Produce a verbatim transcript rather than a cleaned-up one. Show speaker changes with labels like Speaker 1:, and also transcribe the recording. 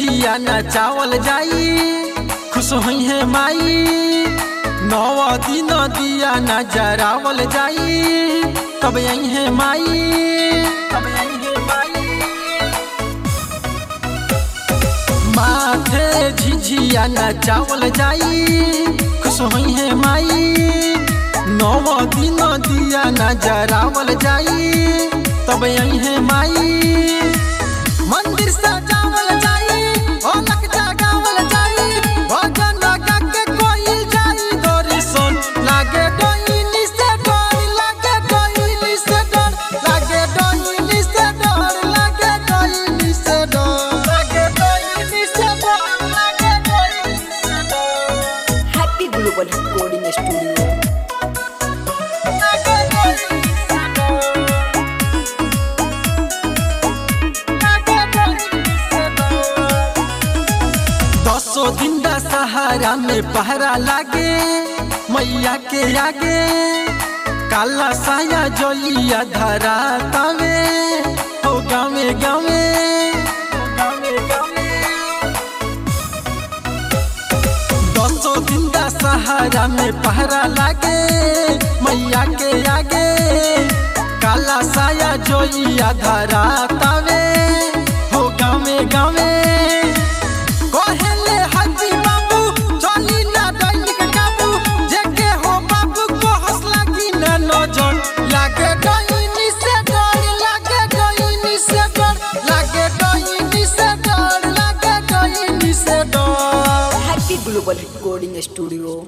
Speaker 1: झिझिया नचावल जाई, खुश हुई है माई। नौ दिन दिया नजरावल जाई, तब यही है माई, तब यही है माई। माथे झिझिया नचावल जाई, खुश हुई है माई। नौ दिन दिया नजरावल जाई, तब यही है माई। मंदिर सजावल जाई, ढोलक जगावल जाई, भजन गा के कोई जाई दर्शन। लागे डोइनी से डर, लागे डोइनी से डर, लागे डोइनी से डर, लागे डोइनी से डर, लागे डोइनी से डर, लागे डोइनी से डर।
Speaker 2: Happy global recording studio.
Speaker 1: लागे डोइनी से डर, लागे डोइनी से डर। दसों दिन दशहरा में पहरा लागे मैया के आगे, काला साया जोलिया धरा तावे हो गावे गावे, गावे गावे। दसों दिन दशहरा में पहरा लागे मैया के आगे, काला साया जोलिया धरा तावे हो गावे गावे। कहले हाजी बाबू चली ना दैनिक काबू, जेके हो बाबू को हौसला की ना नजर। लागे डोइनी से डर, लागे डोइनी से डर, लागे डोइनी से डर, लागे डोइनी से डर।
Speaker 2: Happy global recording studio.